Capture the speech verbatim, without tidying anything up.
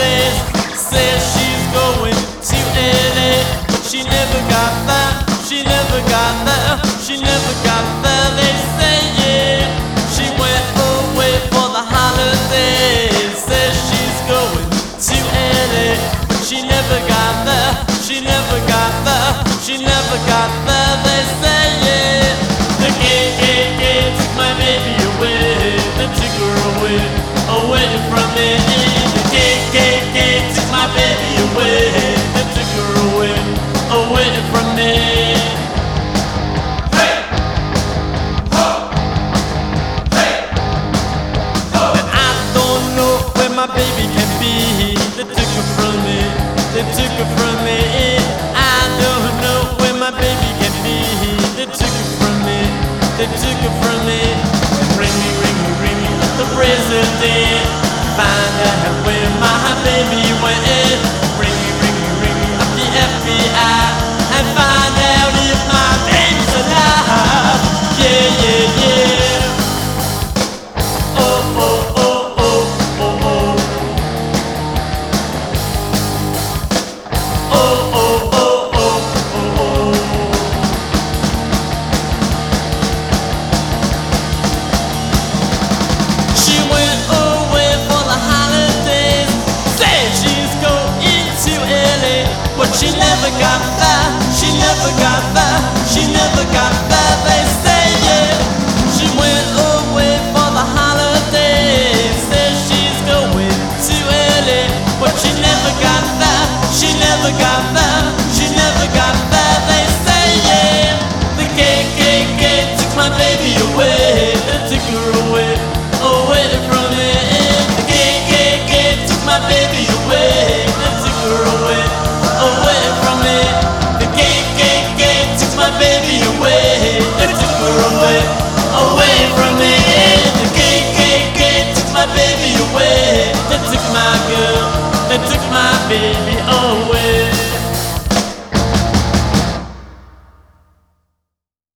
holidays. Says she's going to L A, but she never got there. She never got there. She never got there. They say yeah, she went away for the holidays. Says she's going to L A, but she never got there. She never got there. She never got there. They say yeah, the gay, gay, gay took my baby away. They took her away, away from me. The gay, gay, gay took my baby away. They took her away, away from me. Hey, ho, hey, ho. And I don't know where my baby can be. They took her from me. They took her from me. I don't know where my baby can be. They took her from me. They took her from me. Ring me, ring me, ring me, the president.